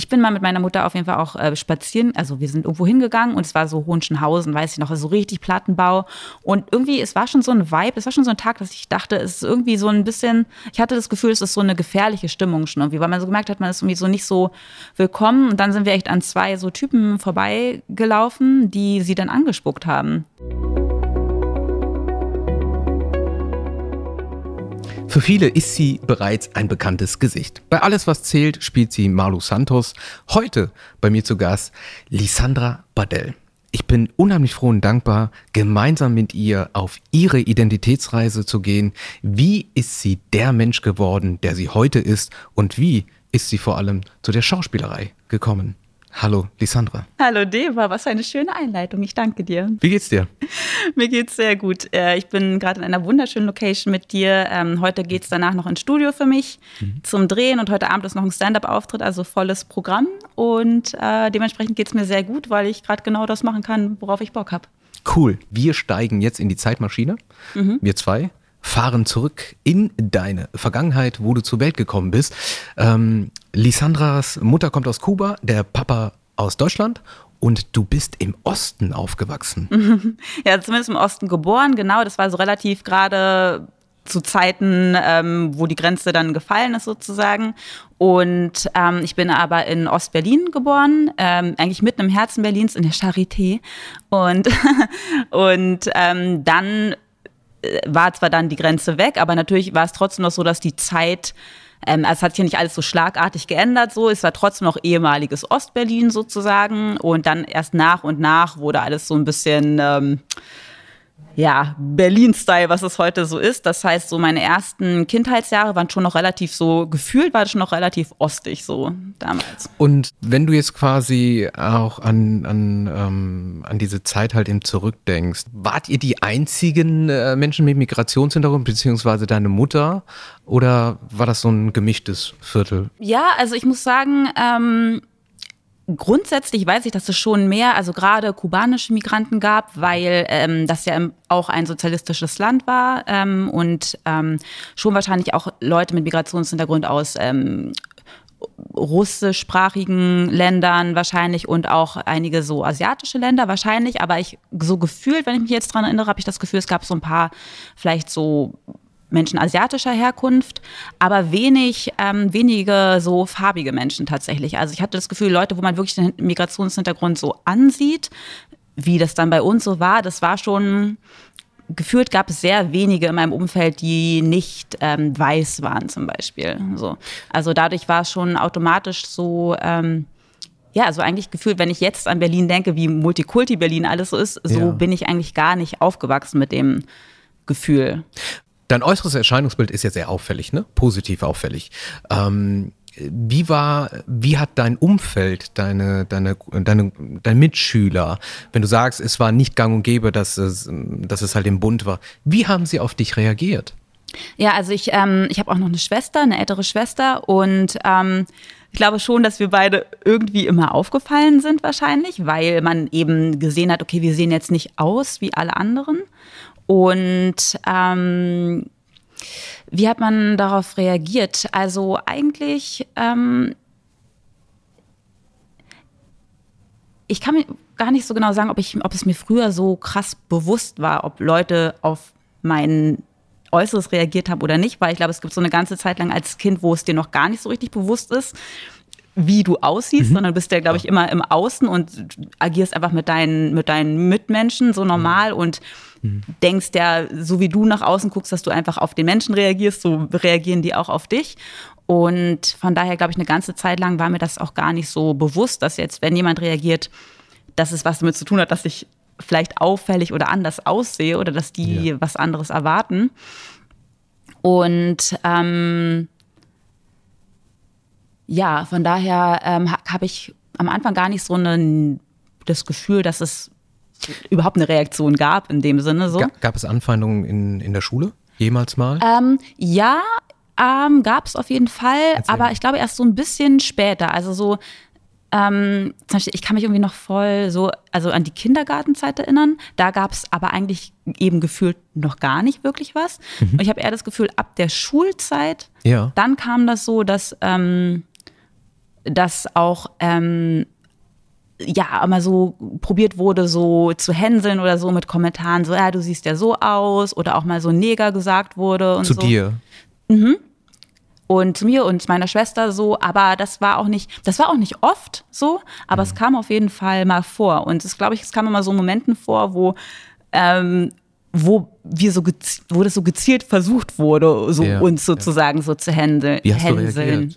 ich bin mal mit meiner Mutter auf jeden Fall auch spazieren, also wir sind irgendwo hingegangen und es war so Hohenschönhausen, weiß ich noch, so richtig Plattenbau und irgendwie, es war schon so ein Vibe, es war schon so ein Tag, dass ich dachte, es ist irgendwie so ein bisschen, ich hatte das Gefühl, es ist so eine gefährliche Stimmung schon irgendwie, weil man so gemerkt hat, man ist irgendwie so nicht so willkommen und dann sind wir echt an 2 so Typen vorbeigelaufen, die sie dann angespuckt haben. Für viele ist sie bereits ein bekanntes Gesicht. Bei Alles, was zählt, spielt sie Marlu Santos. Heute bei mir zu Gast Lysandra Badell. Ich bin unheimlich froh und dankbar, gemeinsam mit ihr auf ihre Identitätsreise zu gehen. Wie ist sie der Mensch geworden, der sie heute ist? Und wie ist sie vor allem zu der Schauspielerei gekommen? Hallo, Lysandra. Hallo, Deva, was für eine schöne Einleitung. Ich danke dir. Wie geht's dir? Mir geht's sehr gut. Ich bin gerade in einer wunderschönen Location mit dir. Heute geht's danach noch ins Studio für mich zum Drehen und heute Abend ist noch ein Stand-up-Auftritt, also volles Programm. Und dementsprechend geht's mir sehr gut, weil ich gerade genau das machen kann, worauf ich Bock habe. Cool. Wir steigen jetzt in die Zeitmaschine. Wir 2. Fahren zurück in deine Vergangenheit, wo du zur Welt gekommen bist. Lysandras Mutter kommt aus Kuba, der Papa aus Deutschland und du bist im Osten aufgewachsen. Ja, zumindest im Osten geboren, genau. Das war so relativ gerade zu Zeiten, wo die Grenze dann gefallen ist sozusagen. Und ich bin aber in Ostberlin geboren, eigentlich mitten im Herzen Berlins, in der Charité. Und dann war zwar dann die Grenze weg, aber natürlich war es trotzdem noch so, dass die Zeit, es hat sich ja nicht alles so schlagartig geändert, so, es war trotzdem noch ehemaliges Ostberlin sozusagen und dann erst nach und nach wurde alles so ein bisschen, Berlin-Style, was es heute so ist. Das heißt, so meine ersten Kindheitsjahre waren schon noch relativ so, gefühlt war das schon noch relativ ostig so damals. Und wenn du jetzt quasi auch an diese Zeit halt eben zurückdenkst, wart ihr die einzigen Menschen mit Migrationshintergrund, beziehungsweise deine Mutter, oder war das so ein gemischtes Viertel? Ja, also ich muss sagen, grundsätzlich weiß ich, dass es schon mehr, also gerade kubanische Migranten gab, weil das ja auch ein sozialistisches Land war und schon wahrscheinlich auch Leute mit Migrationshintergrund aus russischsprachigen Ländern wahrscheinlich und auch einige so asiatische Länder wahrscheinlich, aber ich so gefühlt, wenn ich mich jetzt dran erinnere, habe ich das Gefühl, es gab so ein paar vielleicht so Menschen asiatischer Herkunft, aber wenige so farbige Menschen tatsächlich. Also ich hatte das Gefühl, Leute, wo man wirklich den Migrationshintergrund so ansieht, wie das dann bei uns so war, das war schon, gefühlt gab es sehr wenige in meinem Umfeld, die nicht weiß waren zum Beispiel. So. Also dadurch war es schon automatisch so, also eigentlich gefühlt, wenn ich jetzt an Berlin denke, wie Multikulti Berlin alles so ist, so bin ich eigentlich gar nicht aufgewachsen mit dem Gefühl. Dein äußeres Erscheinungsbild ist ja sehr auffällig, ne? Positiv auffällig. Wie hat dein Umfeld, dein Mitschüler, wenn du sagst, es war nicht gang und gäbe, dass es halt im Bund war, wie haben sie auf dich reagiert? Ja, also ich habe auch noch eine Schwester, eine ältere Schwester und ich glaube schon, dass wir beide irgendwie immer aufgefallen sind wahrscheinlich, weil man eben gesehen hat, okay, wir sehen jetzt nicht aus wie alle anderen. Und wie hat man darauf reagiert? Also eigentlich, ich kann mir gar nicht so genau sagen, ob es mir früher so krass bewusst war, ob Leute auf mein Äußeres reagiert haben oder nicht, weil ich glaube, es gibt so eine ganze Zeit lang als Kind, wo es dir noch gar nicht so richtig bewusst ist, wie du aussiehst, sondern bist ja, glaube ich, immer im Außen und agierst einfach mit deinen Mitmenschen so normal und denkst ja, so wie du nach außen guckst, dass du einfach auf den Menschen reagierst, so reagieren die auch auf dich. Und von daher, glaube ich, eine ganze Zeit lang war mir das auch gar nicht so bewusst, dass jetzt, wenn jemand reagiert, dass es was damit zu tun hat, dass ich vielleicht auffällig oder anders aussehe oder dass die was anderes erwarten. Und von daher habe ich am Anfang gar nicht so das Gefühl, dass es überhaupt eine Reaktion gab in dem Sinne. So. Gab es Anfeindungen in der Schule jemals mal? Gab es auf jeden Fall, aber ich glaube erst so ein bisschen später. Also so, zum Beispiel, ich kann mich irgendwie noch voll so, also an die Kindergartenzeit erinnern. Da gab es aber eigentlich eben gefühlt noch gar nicht wirklich was. Und ich habe eher das Gefühl, ab der Schulzeit, dann kam das so, dass dass auch immer so probiert wurde, so zu hänseln oder so mit Kommentaren, so, ja, du siehst ja so aus, oder auch mal so Neger gesagt wurde und Zu so. dir? Und zu mir und meiner Schwester so, aber das war auch nicht oft so, aber es kam auf jeden Fall mal vor. Und es, glaube ich, es kam immer so Momenten vor, wo das so gezielt versucht wurde, so uns sozusagen so zu hänseln. Wie hast du reagiert?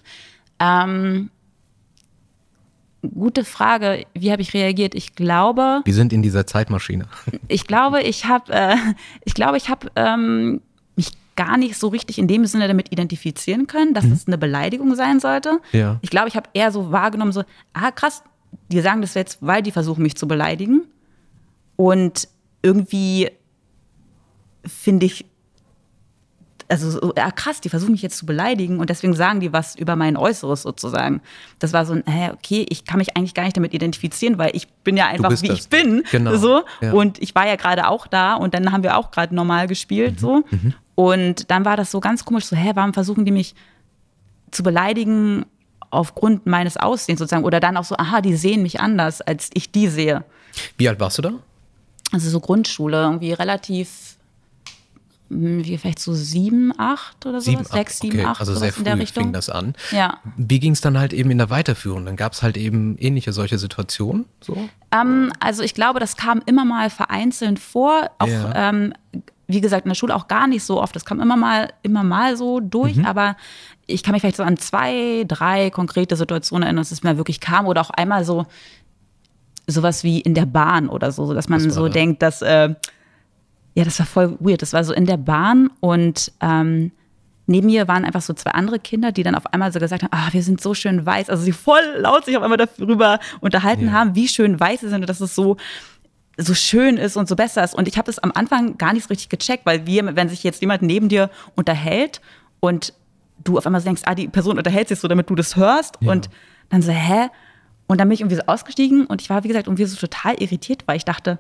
Gute Frage. Wie habe ich reagiert? Ich glaube. Wir sind in dieser Zeitmaschine. Ich glaube, ich habe mich gar nicht so richtig in dem Sinne damit identifizieren können, dass es eine Beleidigung sein sollte. Ja. Ich glaube, ich habe eher so wahrgenommen, so, krass, die sagen das jetzt, weil die versuchen, mich zu beleidigen. Und irgendwie finde ich, also so, krass, die versuchen mich jetzt zu beleidigen und deswegen sagen die was über mein Äußeres sozusagen. Das war so ein, okay, ich kann mich eigentlich gar nicht damit identifizieren, weil ich bin ja einfach, wie ich bin. Genau. So. Ja. Und ich war ja gerade auch da und dann haben wir auch gerade normal gespielt. So. Und dann war das so ganz komisch, so, warum versuchen die mich zu beleidigen aufgrund meines Aussehens sozusagen? Oder dann auch so, die sehen mich anders, als ich die sehe. Wie alt warst du da? Also so Grundschule, irgendwie relativ, wie vielleicht so 7, 8 oder sowas, 6, 7, 8, also sehr früh in der Richtung. fing das an. Ja. Wie ging es dann halt eben in der Weiterführung? Dann gab es halt eben ähnliche solche Situationen? So? Also ich glaube, das kam immer mal vereinzelt vor, auch wie gesagt, in der Schule auch gar nicht so oft. Das kam immer mal so durch, aber ich kann mich vielleicht so an 2, 3 konkrete Situationen erinnern, dass es mir wirklich kam. Oder auch einmal so sowas wie in der Bahn oder so, dass man so denkt, dass, das war voll weird. Das war so in der Bahn und neben mir waren einfach so 2 andere Kinder, die dann auf einmal so gesagt haben, wir sind so schön weiß. Also sie voll laut sich auf einmal darüber unterhalten haben, wie schön weiß sie sind und dass es so schön ist und so besser ist. Und ich habe das am Anfang gar nicht so richtig gecheckt, weil wenn sich jetzt jemand neben dir unterhält und du auf einmal so denkst, die Person unterhält sich so, damit du das hörst und dann so, hä? Und dann bin ich irgendwie so ausgestiegen und ich war, wie gesagt, irgendwie so total irritiert, weil ich dachte,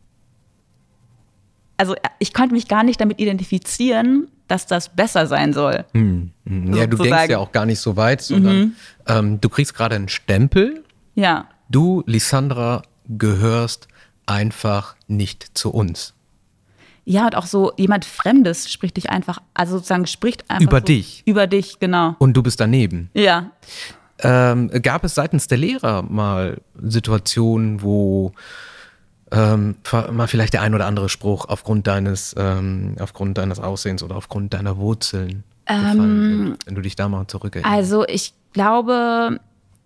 also ich konnte mich gar nicht damit identifizieren, dass das besser sein soll. Ja, du denkst ja auch gar nicht so weit, sondern du kriegst gerade einen Stempel. Ja. Du, Lysandra, gehörst einfach nicht zu uns. Ja, und auch so jemand Fremdes spricht dich einfach, also sozusagen spricht einfach über so dich. Über dich, genau. Und du bist daneben. Ja. Gab es seitens der Lehrer mal Situationen, wo mal vielleicht der ein oder andere Spruch aufgrund deines Aussehens oder aufgrund deiner Wurzeln gefallen wird, wenn du dich da mal zurückerinnerst? Also ich glaube,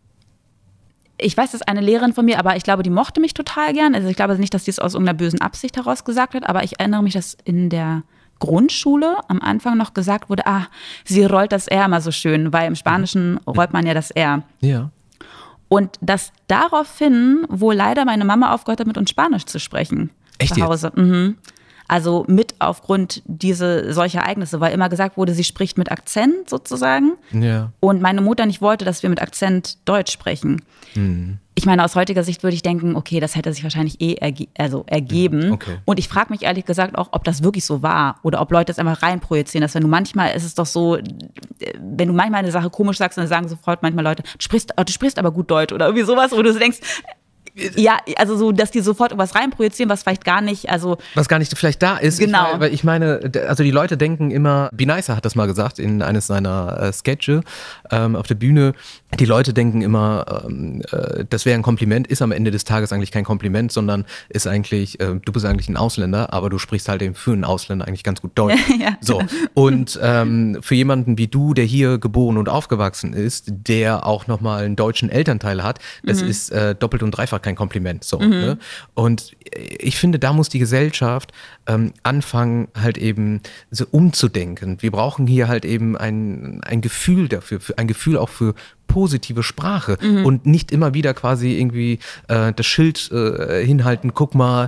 ich weiß, das ist eine Lehrerin von mir, aber ich glaube, die mochte mich total gern. Also ich glaube nicht, dass die es aus irgendeiner bösen Absicht heraus gesagt hat, aber ich erinnere mich, dass in der Grundschule am Anfang noch gesagt wurde, sie rollt das R immer so schön, weil im Spanischen rollt man ja das R. Ja. Und dass daraufhin wohl leider meine Mama aufgehört hat, mit uns Spanisch zu sprechen. Echt zu Hause. Also mit aufgrund solcher Ereignisse, weil immer gesagt wurde, sie spricht mit Akzent sozusagen. Ja. Und meine Mutter nicht wollte, dass wir mit Akzent Deutsch sprechen. Ich meine, aus heutiger Sicht würde ich denken, okay, das hätte sich wahrscheinlich ergeben. Okay. Und ich frage mich ehrlich gesagt auch, ob das wirklich so war oder ob Leute das einfach reinprojizieren. Dass wenn du manchmal, ist es doch so, wenn du manchmal eine Sache komisch sagst, dann sagen sofort manchmal Leute, du sprichst aber gut Deutsch oder irgendwie sowas, wo du so denkst, ja, also so, dass die sofort irgendwas reinprojizieren, was vielleicht gar nicht, was gar nicht vielleicht da ist. Genau. Weil ich meine, also die Leute denken immer, Binaisa hat das mal gesagt in eines seiner Sketche auf der Bühne, die Leute denken immer, das wäre ein Kompliment, ist am Ende des Tages eigentlich kein Kompliment, sondern ist eigentlich, du bist eigentlich ein Ausländer, aber du sprichst halt eben für einen Ausländer eigentlich ganz gut Deutsch. Ja. So. Und für jemanden wie du, der hier geboren und aufgewachsen ist, der auch nochmal einen deutschen Elternteil hat, das ist doppelt und dreifach kein Kompliment. So, ne? Und ich finde, da muss die Gesellschaft anfangen, halt eben so umzudenken. Wir brauchen hier halt eben ein Gefühl dafür, ein Gefühl auch für positive Sprache und nicht immer wieder quasi irgendwie das Schild hinhalten, guck mal,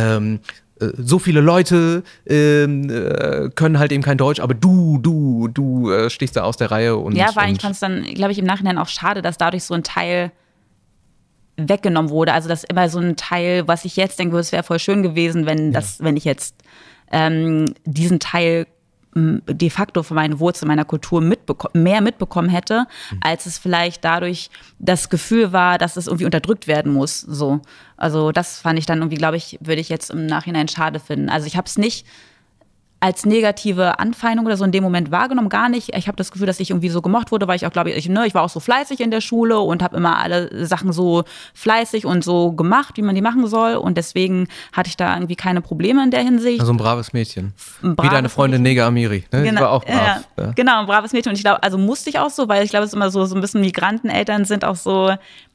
so viele Leute können halt eben kein Deutsch, aber du stichst da aus der Reihe. Und ja, weil ich fand es dann, glaube ich, im Nachhinein auch schade, dass dadurch so ein Teil weggenommen wurde. Also das ist immer so ein Teil, was ich jetzt denke, es wäre voll schön gewesen, wenn ich jetzt diesen Teil de facto von meinen Wurzeln, meiner Kultur mehr mitbekommen hätte, als es vielleicht dadurch das Gefühl war, dass es irgendwie unterdrückt werden muss. So. Also das fand ich dann irgendwie, glaube ich, würde ich jetzt im Nachhinein schade finden. Also ich habe es nicht als negative Anfeindung oder so in dem Moment wahrgenommen, gar nicht. Ich habe das Gefühl, dass ich irgendwie so gemocht wurde, weil ich auch, glaube ich, ich war auch so fleißig in der Schule und habe immer alle Sachen so fleißig und so gemacht, wie man die machen soll. Und deswegen hatte ich da irgendwie keine Probleme in der Hinsicht. Also ein braves Mädchen. Wie deine Freundin Nega Amiri. Ne? Genau, die war auch brav. Ja. Genau, ein braves Mädchen. Und ich glaube, also musste ich auch so, weil ich glaube, es ist immer so ein bisschen Migranteneltern sind auch so.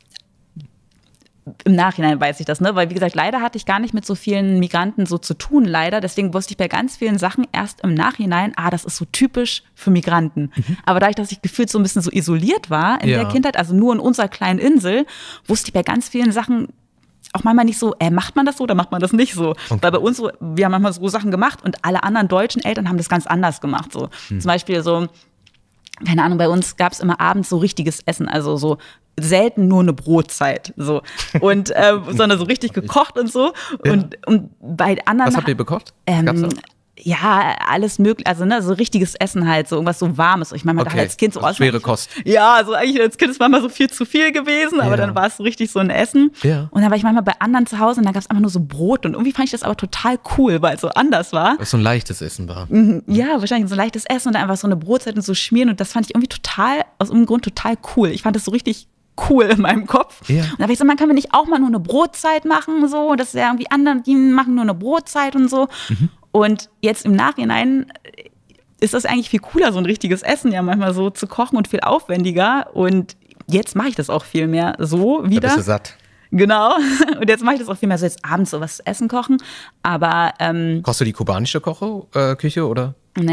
Im Nachhinein weiß ich das, ne? Weil, wie gesagt, leider hatte ich gar nicht mit so vielen Migranten so zu tun, leider. Deswegen wusste ich bei ganz vielen Sachen erst im Nachhinein, das ist so typisch für Migranten. Aber dadurch, dass ich gefühlt so ein bisschen so isoliert war in der Kindheit, also nur in unserer kleinen Insel, wusste ich bei ganz vielen Sachen auch manchmal nicht so, macht man das so oder macht man das nicht so? Okay. Weil bei uns, wir haben manchmal so Sachen gemacht und alle anderen deutschen Eltern haben das ganz anders gemacht. So. Zum Beispiel so, keine Ahnung, bei uns gab es immer abends so richtiges Essen, also so selten nur eine Brotzeit, so. Und, sondern so richtig gekocht und so. Ja. Und bei anderen. Was habt ihr bekocht? Gab's das? Ja, alles möglich, also ne, so richtiges Essen halt, so irgendwas so Warmes. Ich meine, man dachte als Kind so schwere Kost. Ja, so eigentlich als Kind ist manchmal so viel zu viel gewesen, aber dann war es so richtig so ein Essen. Ja. Und dann war ich manchmal bei anderen zu Hause und da gab es einfach nur so Brot und irgendwie fand ich das aber total cool, weil es so anders war. Weil es so ein leichtes Essen war. Ja, wahrscheinlich so ein leichtes Essen und dann einfach so eine Brotzeit und so schmieren und das fand ich irgendwie total, aus irgendeinem Grund total cool. Ich fand das so richtig cool in meinem Kopf. Ja. Und da habe ich so, man kann mir nicht auch mal nur eine Brotzeit machen, so, das ist ja irgendwie andere, die machen nur eine Brotzeit und so. Und jetzt im Nachhinein ist das eigentlich viel cooler, so ein richtiges Essen ja manchmal so zu kochen und viel aufwendiger. Und jetzt mache ich das auch viel mehr so wieder. Da bist du satt. Genau. Und jetzt mache ich das auch viel mehr so jetzt abends so was zu essen kochen. Aber kochst du die kubanische Küche oder?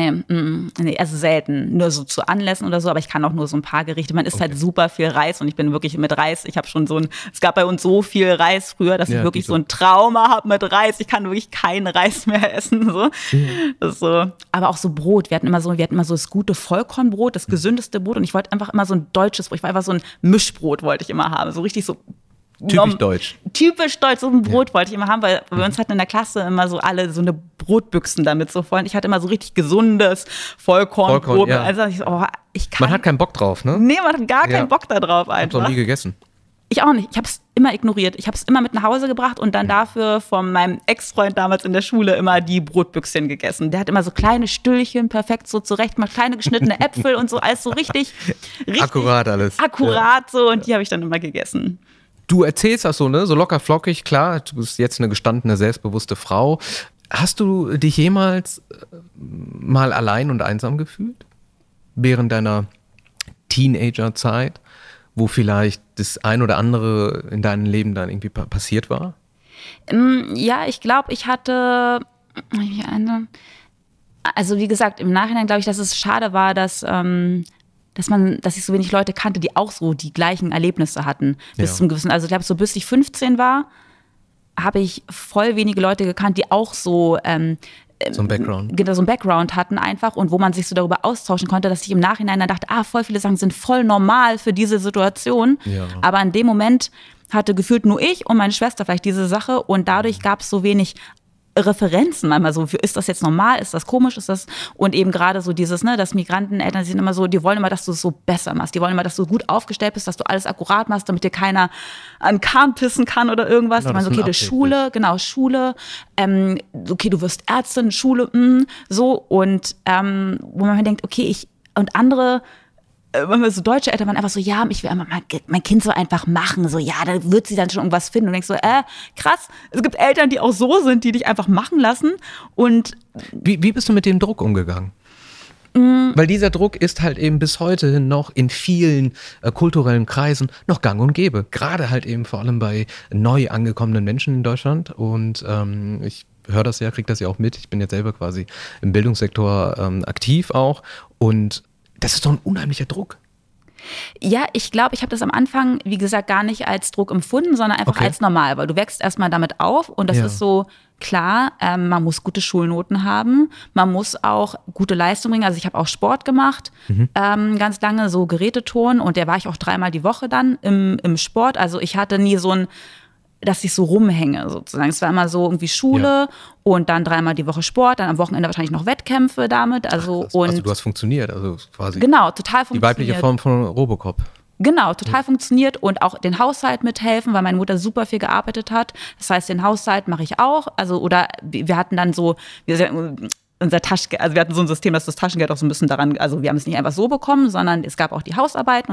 Nee, also selten. Nur so zu Anlässen oder so, aber ich kann auch nur so ein paar Gerichte. Man isst halt super viel Reis und ich bin wirklich mit Reis, ich habe schon es gab bei uns so viel Reis früher, dass ich wirklich so ein Trauma habe mit Reis. Ich kann wirklich keinen Reis mehr essen. So. Das ist so. Aber auch so Brot. Wir hatten immer so das gute Vollkornbrot, das gesündeste Brot und ich wollte einfach immer so ein deutsches Brot. Ich war einfach so ein Mischbrot wollte ich immer haben. So richtig so typisch deutsch. Typisch deutsch, so ein Brot wollte ich immer haben, weil bei uns hatten in der Klasse immer so alle so eine Brotbüchsen damit so voll. Und ich hatte immer so richtig gesundes Vollkornbrot. Ja. Also man hat keinen Bock drauf, ne? Nee, man hat gar keinen Bock da drauf einfach. Ich hab's noch nie gegessen. Ich auch nicht. Ich habe es immer ignoriert. Ich habe es immer mit nach Hause gebracht und dann dafür von meinem Ex-Freund damals in der Schule immer die Brotbüchschen gegessen. Der hat immer so kleine Stüllchen perfekt so zurechtgemacht, kleine geschnittene Äpfel und so, alles so richtig akkurat alles. Akkurat so und die habe ich dann immer gegessen. Du erzählst das so, ne? So locker flockig, klar, du bist jetzt eine gestandene, selbstbewusste Frau. Hast du dich jemals mal allein und einsam gefühlt? Während deiner Teenagerzeit, wo vielleicht das ein oder andere in deinem Leben dann irgendwie passiert war? Ja, ich glaube, ich hatte, also wie gesagt, im Nachhinein glaube ich, dass es schade war, dass ich so wenig Leute kannte, die auch so die gleichen Erlebnisse hatten. Bis zum gewissen, also ich glaube, so bis ich 15 war, habe ich voll wenige Leute gekannt, die auch so ein Background hatten einfach und wo man sich so darüber austauschen konnte, dass ich im Nachhinein dann dachte, voll viele Sachen sind voll normal für diese Situation. Ja. Aber in dem Moment hatte gefühlt nur ich und meine Schwester vielleicht diese Sache und dadurch gab es so wenig Referenzen manchmal so, ist das jetzt normal, ist das komisch, ist das, und eben gerade so dieses, ne, dass Migranteneltern sind immer so, die wollen immer, dass du es so besser machst, die wollen immer, dass du gut aufgestellt bist, dass du alles akkurat machst, damit dir keiner an den Kahn pissen kann oder irgendwas. Genau, die meinen so, okay, Schule, okay, du wirst Ärztin, Schule, so, und wo man denkt, okay, und andere, wenn wir so deutsche Eltern waren einfach so, ja, ich will einfach mein Kind so einfach machen, so, ja, da wird sie dann schon irgendwas finden und denkst so, krass, es gibt Eltern, die auch so sind, die dich einfach machen lassen und Wie bist du mit dem Druck umgegangen? Weil dieser Druck ist halt eben bis heute noch in vielen kulturellen Kreisen noch gang und gäbe, gerade halt eben vor allem bei neu angekommenen Menschen in Deutschland und ich höre das ja, kriege das ja auch mit, ich bin jetzt selber quasi im Bildungssektor aktiv auch und das ist doch ein unheimlicher Druck. Ja, ich glaube, ich habe das am Anfang, wie gesagt, gar nicht als Druck empfunden, sondern einfach als normal, weil du wächst erstmal damit auf und das ist so, klar, man muss gute Schulnoten haben, man muss auch gute Leistung bringen, also ich habe auch Sport gemacht, ganz lange, so Geräteturnen und der war ich auch 3-mal die Woche dann im Sport, also ich hatte nie so ein dass ich so rumhänge sozusagen. Es war immer so irgendwie Schule und dann 3-mal die Woche Sport, dann am Wochenende wahrscheinlich noch Wettkämpfe damit. Also du hast funktioniert, also quasi. Genau, total funktioniert. Die weibliche Form von Robocop. Genau, total funktioniert und auch den Haushalt mithelfen, weil meine Mutter super viel gearbeitet hat. Das heißt, den Haushalt mache ich auch. Also, oder wir hatten dann so, unser Taschengeld, also wir hatten so ein System, dass das Taschengeld auch so ein bisschen daran, also wir haben es nicht einfach so bekommen, sondern es gab auch die Hausarbeit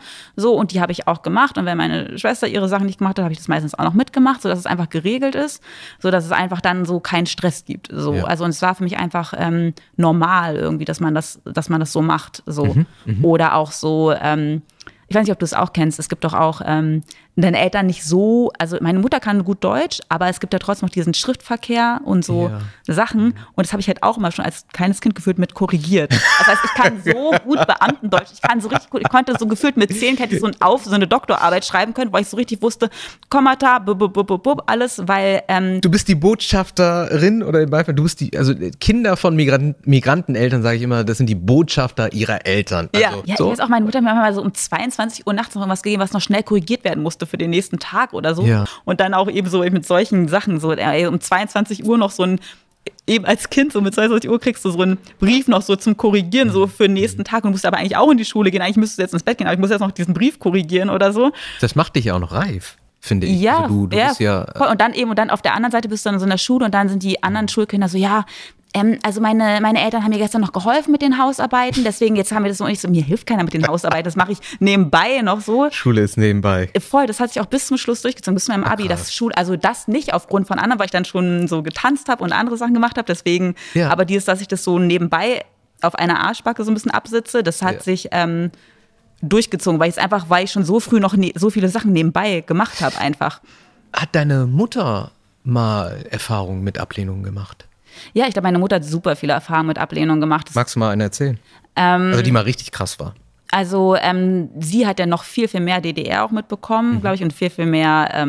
so und die habe ich auch gemacht und wenn meine Schwester ihre Sachen nicht gemacht hat, habe ich das meistens auch noch mitgemacht, sodass es einfach geregelt ist, sodass es einfach dann so keinen Stress gibt. So. Ja. Also und es war für mich einfach normal irgendwie, dass man das so macht. So. Oder auch so, ich weiß nicht, ob du es auch kennst, es gibt doch auch deine Eltern nicht so, also meine Mutter kann gut Deutsch, aber es gibt ja trotzdem noch diesen Schriftverkehr und so Sachen und das habe ich halt auch immer schon als kleines Kind gefühlt mit korrigiert. Das heißt, ich kann so gut Beamtendeutsch, ich kann so richtig gut, ich konnte so gefühlt mit 10 hätte ich so eine Doktorarbeit schreiben können, weil ich so richtig wusste, Kommata, alles, weil du bist die Botschafterin oder im Beispiel, du bist also Kinder von Migranteneltern, sage ich immer, das sind die Botschafter ihrer Eltern. Also, ich weiß auch, meine Mutter mir mal so um 22 Uhr nachts noch irgendwas gegeben, was noch schnell korrigiert werden musste für den nächsten Tag oder so. Ja. Und dann auch eben so mit solchen Sachen, so um 22 Uhr noch so ein, eben als Kind, so mit 22 Uhr kriegst du so einen Brief noch so zum Korrigieren, so für den nächsten Tag und musst aber eigentlich auch in die Schule gehen. Eigentlich müsstest du jetzt ins Bett gehen, aber ich muss jetzt noch diesen Brief korrigieren oder so. Das macht dich ja auch noch reif, finde ich. Ja, also du bist ja voll. Und dann auf der anderen Seite bist du dann so in der Schule und dann sind die anderen Schulkinder so, also meine Eltern haben mir gestern noch geholfen mit den Hausarbeiten, deswegen jetzt haben wir das so nicht so, mir hilft keiner mit den Hausarbeiten, das mache ich nebenbei noch so. Schule ist nebenbei. Voll, das hat sich auch bis zum Schluss durchgezogen, bis zu meinem Abi, also das nicht aufgrund von anderen, weil ich dann schon so getanzt habe und andere Sachen gemacht habe, deswegen, aber dass ich das so nebenbei auf einer Arschbacke so ein bisschen absitze, das hat sich durchgezogen, weil ich schon so früh noch so viele Sachen nebenbei gemacht habe einfach. Hat deine Mutter mal Erfahrungen mit Ablehnungen gemacht? Ja, ich glaube, meine Mutter hat super viele Erfahrungen mit Ablehnung gemacht. Magst du mal eine erzählen? Also die mal richtig krass war. Also sie hat ja noch viel, viel mehr DDR auch mitbekommen, glaube ich, und viel, viel mehr,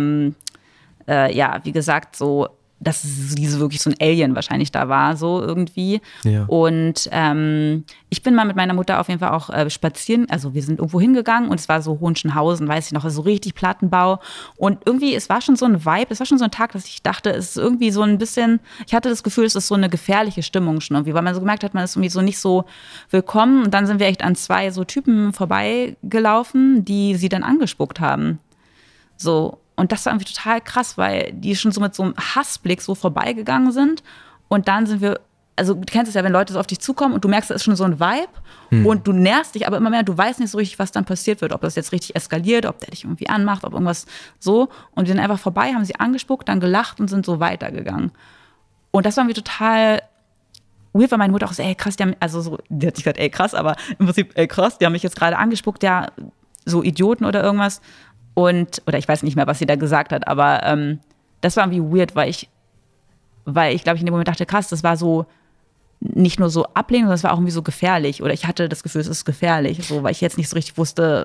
wie gesagt, so, dass diese wirklich so ein Alien wahrscheinlich da war, so irgendwie. Ja. Und ich bin mal mit meiner Mutter auf jeden Fall auch spazieren, also wir sind irgendwo hingegangen und es war so Hohenschönhausen, weiß ich noch, so richtig Plattenbau. Und irgendwie, es war schon so ein Vibe, es war schon so ein Tag, dass ich dachte, es ist irgendwie so ein bisschen, ich hatte das Gefühl, es ist so eine gefährliche Stimmung schon irgendwie, weil man so gemerkt hat, man ist irgendwie so nicht so willkommen. Und dann sind wir echt an 2 so Typen vorbeigelaufen, die sie dann angespuckt haben. So. Und das war irgendwie total krass, weil die schon so mit so einem Hassblick so vorbeigegangen sind. Und dann sind wir, also du kennst es ja, wenn Leute so auf dich zukommen und du merkst, da ist schon so ein Vibe und du nährst dich aber immer mehr, du weißt nicht so richtig, was dann passiert wird, ob das jetzt richtig eskaliert, ob der dich irgendwie anmacht, ob irgendwas so. Und wir sind einfach vorbei, haben sie angespuckt, dann gelacht und sind so weitergegangen. Und das war irgendwie total weird, weil meine Mutter auch so, ey krass, die hat nicht gesagt, ey krass, aber im Prinzip, ey krass, die haben mich jetzt gerade angespuckt, ja, so Idioten oder irgendwas. Oder ich weiß nicht mehr, was sie da gesagt hat, aber das war irgendwie weird, weil ich glaube, ich in dem Moment dachte, krass, das war so nicht nur so Ablehnung, sondern es war auch irgendwie so gefährlich. Oder ich hatte das Gefühl, es ist gefährlich, so, weil ich jetzt nicht so richtig wusste,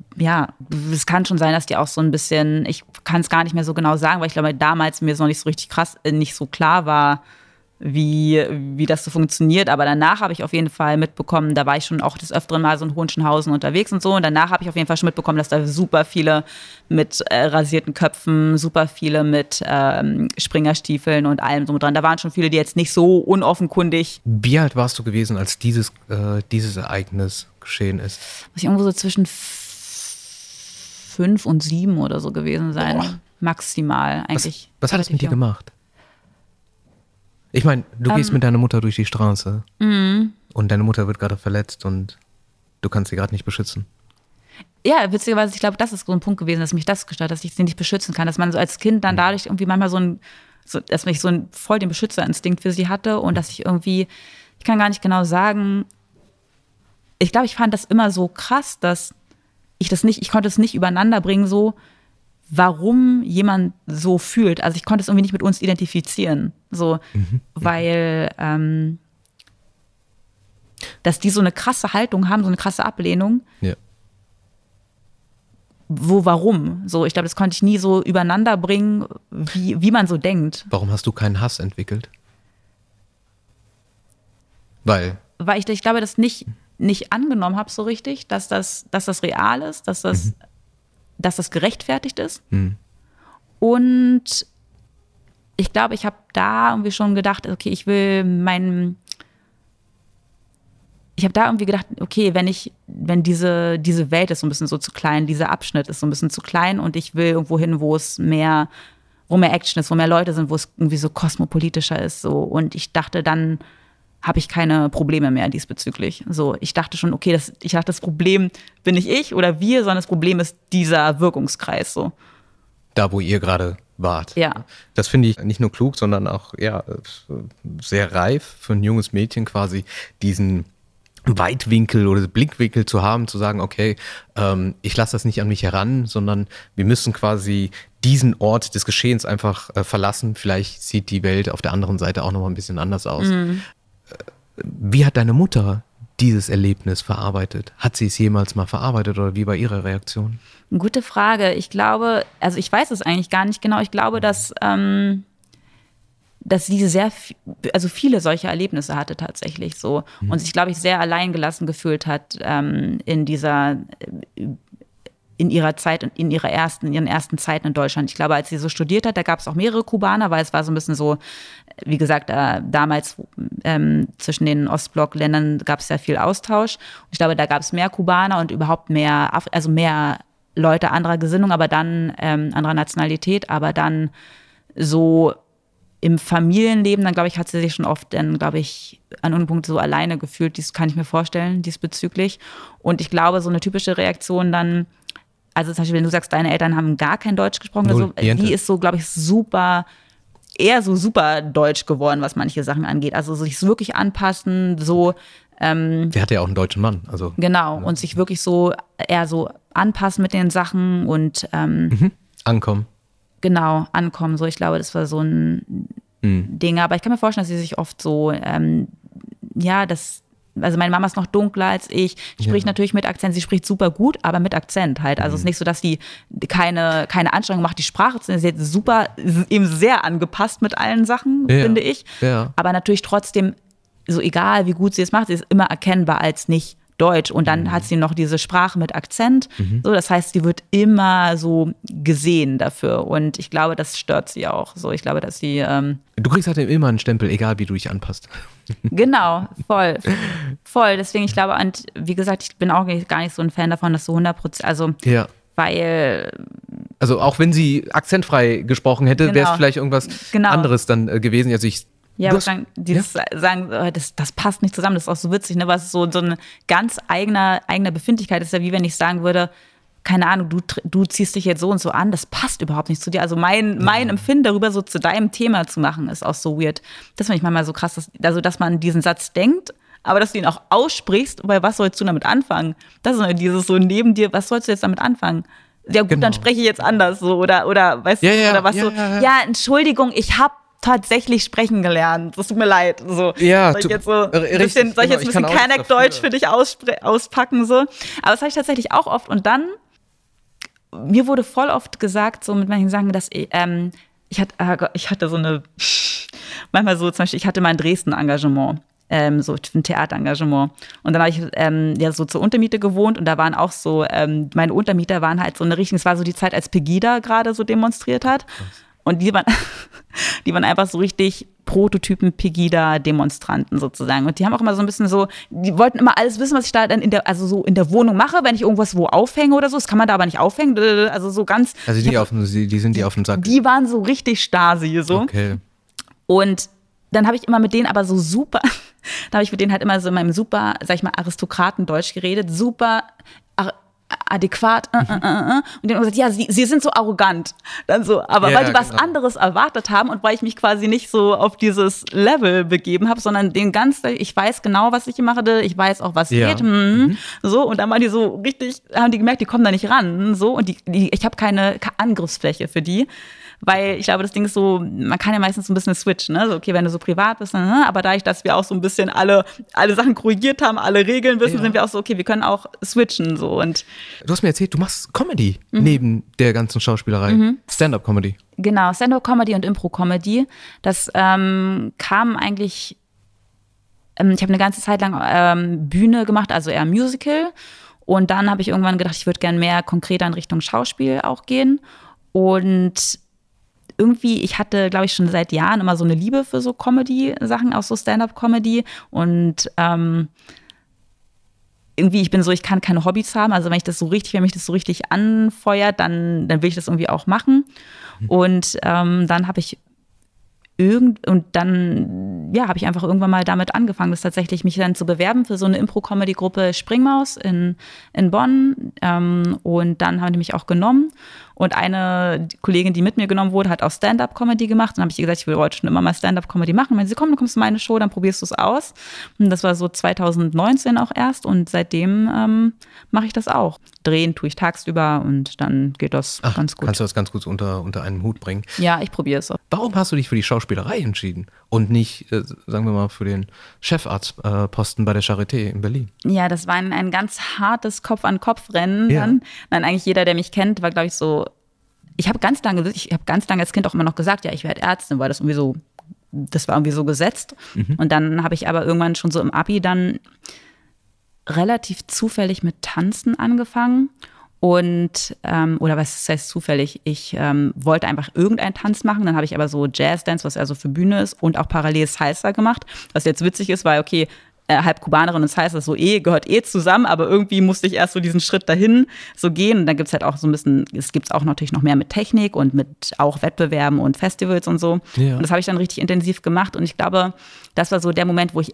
es kann schon sein, dass die auch so ein bisschen, ich kann es gar nicht mehr so genau sagen, weil ich glaube, damals mir so nicht so richtig krass, nicht so klar war, wie das so funktioniert. Aber danach habe ich auf jeden Fall mitbekommen, da war ich schon auch des Öfteren mal so in Hohenschönhausen unterwegs und so. Und danach habe ich auf jeden Fall schon mitbekommen, dass da super viele mit rasierten Köpfen, super viele mit Springerstiefeln und allem so mit dran. Da waren schon viele, die jetzt nicht so unoffenkundig. Wie alt warst du gewesen, als dieses Ereignis geschehen ist? Muss ich irgendwo so zwischen 5 und 7 oder so gewesen sein. Maximal eigentlich. Was hat das mit dir gemacht? Ich meine, du gehst mit deiner Mutter durch die Straße und deine Mutter wird gerade verletzt und du kannst sie gerade nicht beschützen. Ja, witzigerweise, ich glaube, das ist so ein Punkt gewesen, dass mich das gestört hat, dass ich sie nicht beschützen kann. Dass man so als Kind dann dadurch irgendwie manchmal dass ich so voll den Beschützerinstinkt für sie hatte und dass ich irgendwie, ich kann gar nicht genau sagen, ich glaube, ich fand das immer so krass, dass ich konnte es nicht übereinander bringen, so, warum jemand so fühlt. Also ich konnte es irgendwie nicht mit uns identifizieren. So, weil dass die so eine krasse Haltung haben, so eine krasse Ablehnung. Ja. Warum? So, ich glaube, das konnte ich nie so übereinander bringen, wie man so denkt. Warum hast du keinen Hass entwickelt? Weil ich glaube, das nicht angenommen habe so richtig, dass das real ist, dass das gerechtfertigt ist. Und ich glaube, ich habe da irgendwie schon gedacht, okay, ich habe da irgendwie gedacht, okay, wenn diese Welt ist so ein bisschen so zu klein, dieser Abschnitt ist so ein bisschen zu klein und ich will irgendwo hin, wo mehr Action ist, wo mehr Leute sind, wo es irgendwie so kosmopolitischer ist, so. Und ich dachte, dann habe ich keine Probleme mehr diesbezüglich. So, ich dachte schon, okay, das Problem bin nicht ich oder wir, sondern das Problem ist dieser Wirkungskreis, so. Da, wo ihr gerade wart. Ja. Das finde ich nicht nur klug, sondern auch sehr reif für ein junges Mädchen quasi, diesen Weitwinkel oder Blickwinkel zu haben, zu sagen, okay, ich lasse das nicht an mich heran, sondern wir müssen quasi diesen Ort des Geschehens einfach verlassen. Vielleicht sieht die Welt auf der anderen Seite auch noch mal ein bisschen anders aus. Mhm. Wie hat deine Mutter dieses Erlebnis verarbeitet? Hat sie es jemals mal verarbeitet oder wie war ihre Reaktion? Gute Frage. Ich glaube, also ich weiß es eigentlich gar nicht genau. Ich glaube, dass sie viele solche Erlebnisse hatte tatsächlich so und sich, glaube ich, sehr alleingelassen gefühlt hat in ihrer Zeit und in ihren ersten Zeiten in Deutschland. Ich glaube, als sie so studiert hat, da gab es auch mehrere Kubaner, weil es war so ein bisschen so, wie gesagt, damals zwischen den Ostblock-Ländern gab es ja viel Austausch. Und ich glaube, da gab es mehr Kubaner und überhaupt mehr Leute anderer Gesinnung, aber dann anderer Nationalität, aber dann so im Familienleben, dann glaube ich, hat sie sich schon oft dann, glaube ich, an einem Punkt so alleine gefühlt. Das kann ich mir vorstellen, diesbezüglich. Und ich glaube, so eine typische Reaktion dann, also zum Beispiel, wenn du sagst, deine Eltern haben gar kein Deutsch gesprochen oder so, die ist so, glaube ich, eher so super deutsch geworden, was manche Sachen angeht. Also sich wirklich anpassen, so. Der hatte ja auch einen deutschen Mann. Also, genau, und sich wirklich so eher so anpassen mit den Sachen und ankommen. Genau, ankommen. So, ich glaube, das war so ein Ding. Aber ich kann mir vorstellen, dass sie sich oft so, also meine Mama ist noch dunkler als ich, spricht natürlich mit Akzent, sie spricht super gut, aber mit Akzent halt. Also es ist nicht so, dass die keine Anstrengung macht, die Sprache zu, sie ist eben sehr angepasst mit allen Sachen, finde ich. Ja. Aber natürlich trotzdem, so egal wie gut sie es macht, sie ist immer erkennbar als nicht Deutsch. Und dann hat sie noch diese Sprache mit Akzent. So, das heißt, sie wird immer so gesehen dafür. Und ich glaube, das stört sie auch. So, ich glaube, dass sie du kriegst halt immer einen Stempel, egal wie du dich anpasst. Genau, voll. Deswegen, ich glaube, und wie gesagt, ich bin auch gar nicht so ein Fan davon, dass so 100%, weil... Also auch wenn sie akzentfrei gesprochen hätte, wäre es vielleicht irgendwas anderes dann gewesen. Also sagen, das passt nicht zusammen, das ist auch so witzig, ne? Was so eine ganz eigene Befindlichkeit ist, ja wie wenn ich sagen würde, keine Ahnung, du ziehst dich jetzt so und so an, das passt überhaupt nicht zu dir. Also mein Empfinden darüber, so zu deinem Thema zu machen, ist auch so weird. Das finde ich manchmal so krass, dass man diesen Satz denkt, aber dass du ihn auch aussprichst, weil was sollst du damit anfangen? Das ist dieses so neben dir, was sollst du jetzt damit anfangen? Ja gut, dann spreche ich jetzt anders so oder weißt du, oder was so. Ja, Entschuldigung, ich habe tatsächlich sprechen gelernt. Das tut mir leid. So. Ja, soll ich jetzt ein bisschen Connect-Deutsch für dich auspacken? So. Aber das habe ich tatsächlich auch oft. Und dann, mir wurde voll oft gesagt, so mit manchen Sachen, dass ich hatte so eine, manchmal so zum Beispiel, ich hatte mal ein Dresden-Engagement. So ein Theaterengagement. Und dann habe ich so zur Untermiete gewohnt und da waren auch so, meine Untermieter waren halt so eine Richtung, es war so die Zeit, als Pegida gerade so demonstriert hat. Und die waren einfach so richtig Prototypen Pegida-Demonstranten sozusagen. Und die haben auch immer so ein bisschen so, die wollten immer alles wissen, was ich da dann in der Wohnung mache, wenn ich irgendwas wo aufhänge oder so. Das kann man da aber nicht aufhängen. Also so ganz. Also die sind auf dem Sack. Die waren so richtig Stasi, so. Okay. Und dann habe ich immer mit denen aber so super, da habe ich mit denen halt immer so in meinem super, sag ich mal, Aristokratendeutsch geredet, super adäquat, und die haben gesagt, ja, sie sind so arrogant. Dann so, aber weil die was anderes erwartet haben und weil ich mich quasi nicht so auf dieses Level begeben habe, sondern ich weiß genau, was ich mache, ich weiß auch, was geht, so, und dann waren die so richtig, haben die gemerkt, die kommen da nicht ran, so, und ich habe keine Angriffsfläche für die. Weil ich glaube, das Ding ist so, man kann ja meistens so ein bisschen switchen, ne? So, okay, wenn du so privat bist, aber dadurch, dass wir auch so ein bisschen alle Sachen korrigiert haben, alle Regeln wissen, sind wir auch so, okay, wir können auch switchen. So. Und du hast mir erzählt, du machst Comedy neben der ganzen Schauspielerei. Stand-up-Comedy. Genau, Stand-up-Comedy und Impro-Comedy. Das kam eigentlich, ich habe eine ganze Zeit lang Bühne gemacht, also eher Musical. Und dann habe ich irgendwann gedacht, ich würde gerne mehr konkreter in Richtung Schauspiel auch gehen. Und irgendwie, ich hatte, glaube ich, schon seit Jahren immer so eine Liebe für so Comedy-Sachen, auch so Stand-up-Comedy. Und irgendwie, ich kann keine Hobbys haben. Also wenn mich das so richtig anfeuert, dann will ich das irgendwie auch machen. Und dann habe ich habe ich einfach irgendwann mal damit angefangen, das tatsächlich mich dann zu bewerben für so eine Impro-Comedy-Gruppe Springmaus in Bonn. Und dann haben die mich auch genommen. Und eine Kollegin, die mit mir genommen wurde, hat auch Stand-up-Comedy gemacht. Dann habe ich ihr gesagt, ich wollte schon immer mal Stand-up-Comedy machen. Und wenn sie komm, du kommst in meine Show, dann probierst du es aus. Und das war so 2019 auch erst. Und seitdem mache ich das auch. Drehen tue ich tagsüber und dann geht das ganz gut. Kannst du das ganz gut unter einen Hut bringen? Ja, ich probiere es auch. Warum hast du dich für die Schauspielerei entschieden und nicht, sagen wir mal, für den Chefarztposten bei der Charité in Berlin? Ja, das war ein ganz hartes Kopf-an-Kopf-Rennen dann. Nein, eigentlich jeder, der mich kennt, war, glaube ich, so. Ich habe ganz lange als Kind auch immer noch gesagt, ja, ich werde Ärztin, weil das war irgendwie so gesetzt. Und dann habe ich aber irgendwann schon so im Abi dann relativ zufällig mit Tanzen angefangen. Und, oder was heißt zufällig? Ich wollte einfach irgendeinen Tanz machen. Dann habe ich aber so Jazzdance, was also für Bühne ist, und auch parallel Salsa gemacht. Was jetzt witzig ist, weil, okay, halb Kubanerin und Salsa so gehört zusammen, aber irgendwie musste ich erst so diesen Schritt dahin so gehen. Und dann gibt es halt auch so ein bisschen, es gibt auch natürlich noch mehr mit Technik und mit auch Wettbewerben und Festivals und so. Ja. Und das habe ich dann richtig intensiv gemacht. Und ich glaube, das war so der Moment, wo ich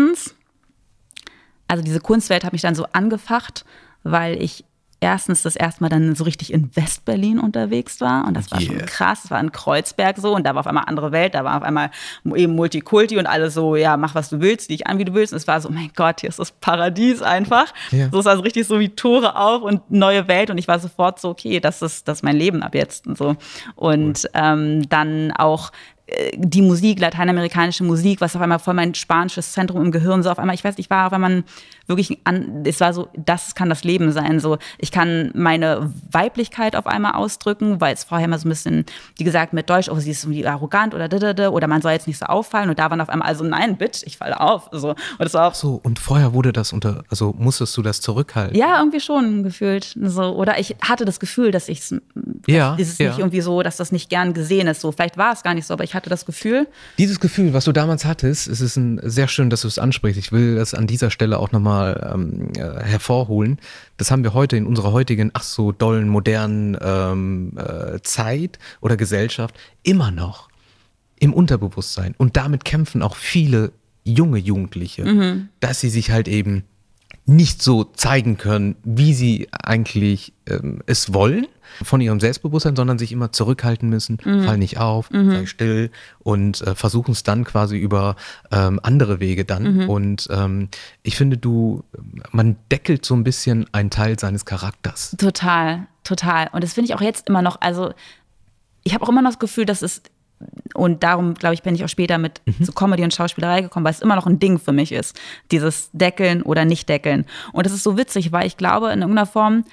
also diese Kunstwelt hat mich dann so angefacht, weil ich erstens das erste Mal dann so richtig in West-Berlin unterwegs war. Und das war schon krass. Das war in Kreuzberg so. Und da war auf einmal andere Welt. Da war auf einmal eben Multikulti und alle so, ja, mach was du willst, zieh dich an, wie du willst. Und es war so, mein Gott, hier ist das Paradies einfach. Ja. So, es war so richtig so wie Tore auf und neue Welt. Und ich war sofort so, okay, das ist mein Leben ab jetzt und so. Und dann auch die Musik, lateinamerikanische Musik, was auf einmal voll mein spanisches Zentrum im Gehirn so auf einmal, ich war auf einmal wirklich es war so, das kann das Leben sein, so, ich kann meine Weiblichkeit auf einmal ausdrücken, weil es vorher immer so ein bisschen, wie gesagt, mit Deutsch, sie ist irgendwie arrogant oder man soll jetzt nicht so auffallen, und da waren auf einmal, also nein, Bitch, ich falle auf, so, und das war auch so. Und vorher wurde das musstest du das zurückhalten? Ja, irgendwie schon gefühlt, so, oder ich hatte das Gefühl, dass ist nicht irgendwie so, dass das nicht gern gesehen ist, so, vielleicht war es gar nicht so, aber ich hatte das Gefühl. Dieses Gefühl, was du damals hattest, es ist sehr schön, dass du es ansprichst. Ich will das an dieser Stelle auch nochmal hervorholen. Das haben wir heute in unserer heutigen, so dollen, modernen Zeit oder Gesellschaft immer noch im Unterbewusstsein. Und damit kämpfen auch viele junge Jugendliche, dass sie sich halt eben nicht so zeigen können, wie sie eigentlich es wollen von ihrem Selbstbewusstsein, sondern sich immer zurückhalten müssen, fall nicht auf, sei still und versuchen es dann quasi über andere Wege dann. Und ich finde, man deckelt so ein bisschen einen Teil seines Charakters. Total, total. Und das finde ich auch jetzt immer noch, also ich habe auch immer noch das Gefühl, dass es, und darum, glaube ich, bin ich auch später mit zu Comedy und Schauspielerei gekommen, weil es immer noch ein Ding für mich ist, dieses Deckeln oder nicht Deckeln. Und das ist so witzig, weil ich glaube, in irgendeiner Form,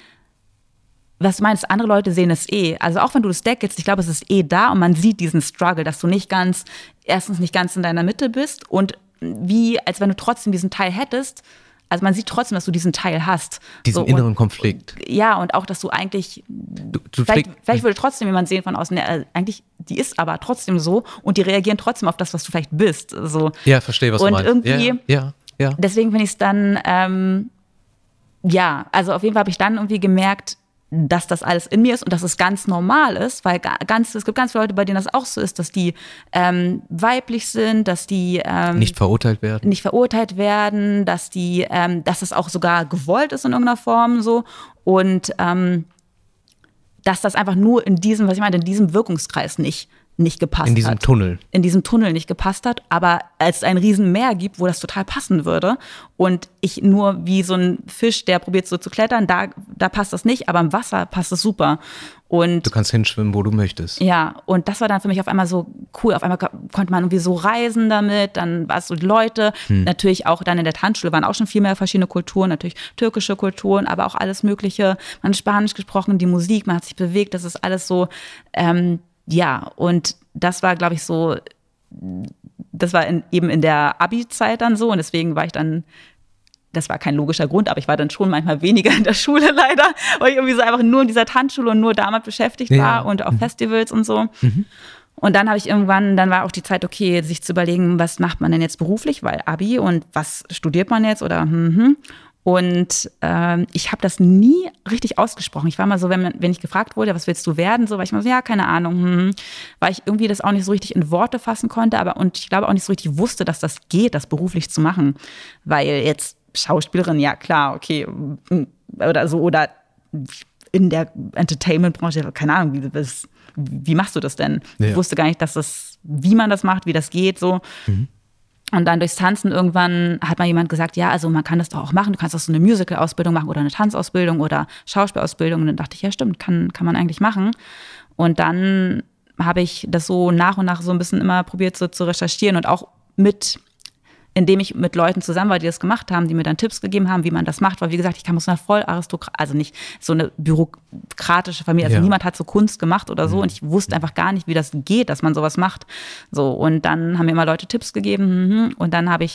was du meinst, andere Leute sehen es Also auch wenn du das deckelst, ich glaube, es ist da und man sieht diesen Struggle, dass du erstens nicht ganz in deiner Mitte bist und als wenn du trotzdem diesen Teil hättest. Also man sieht trotzdem, dass du diesen Teil hast. Diesen inneren Konflikt. Ja, und auch, dass du eigentlich, vielleicht würde trotzdem jemand sehen von außen, eigentlich, die ist aber trotzdem so und die reagieren trotzdem auf das, was du vielleicht bist. So. Ja, verstehe, was du meinst. Und irgendwie, deswegen finde ich es dann, also auf jeden Fall habe ich dann irgendwie gemerkt, dass das alles in mir ist und dass es ganz normal ist, weil es gibt ganz viele Leute, bei denen das auch so ist, dass die weiblich sind, dass die nicht verurteilt werden, dass es auch sogar gewollt ist in irgendeiner Form so und dass das einfach nur in diesem Wirkungskreis nicht gepasst hat. In diesem Tunnel. In diesem Tunnel nicht gepasst hat, aber als es ein Riesenmeer gibt, wo das total passen würde und ich nur wie so ein Fisch, der probiert so zu klettern, da passt das nicht, aber im Wasser passt es super. Und du kannst hinschwimmen, wo du möchtest. Ja, und das war dann für mich auf einmal so cool. Auf einmal konnte man irgendwie so reisen damit, dann war es so die Leute. Natürlich auch dann in der Tanzschule waren auch schon viel mehr verschiedene Kulturen, natürlich türkische Kulturen, aber auch alles Mögliche. Man hat Spanisch gesprochen, die Musik, man hat sich bewegt, das ist alles so, und das war, glaube ich, so, das war eben in der Abi-Zeit dann so und deswegen war ich dann, das war kein logischer Grund, aber ich war dann schon manchmal weniger in der Schule leider, weil ich irgendwie so einfach nur in dieser Tanzschule und nur damit beschäftigt war und auf Festivals und so. Und dann habe ich irgendwann, dann war auch die Zeit, okay, sich zu überlegen, was macht man denn jetzt beruflich, weil Abi und was studiert man jetzt oder Und ich habe das nie richtig ausgesprochen. Ich war mal so, wenn ich gefragt wurde, was willst du werden, so war ich mal so, ja, keine Ahnung, weil ich irgendwie das auch nicht so richtig in Worte fassen konnte, und ich glaube auch nicht so richtig wusste, dass das geht, das beruflich zu machen, weil jetzt Schauspielerin, ja klar, okay, oder so, oder in der Entertainment-Branche, keine Ahnung, wie machst du das denn? Ja. Ich wusste gar nicht, wie man das macht, wie das geht, so. Und dann durchs Tanzen irgendwann hat mal jemand gesagt, ja, also man kann das doch auch machen. Du kannst auch so eine Musical-Ausbildung machen oder eine Tanzausbildung oder Schauspielausbildung. Und dann dachte ich, ja stimmt, kann man eigentlich machen. Und dann habe ich das so nach und nach so ein bisschen immer probiert so zu recherchieren und auch indem ich mit Leuten zusammen war, die das gemacht haben, die mir dann Tipps gegeben haben, wie man das macht. Weil, wie gesagt, ich kam aus einer voll also nicht so eine bürokratische Familie. Also niemand hat so Kunst gemacht oder so. Und ich wusste einfach gar nicht, wie das geht, dass man sowas macht. So, und dann haben mir immer Leute Tipps gegeben. Und dann habe ich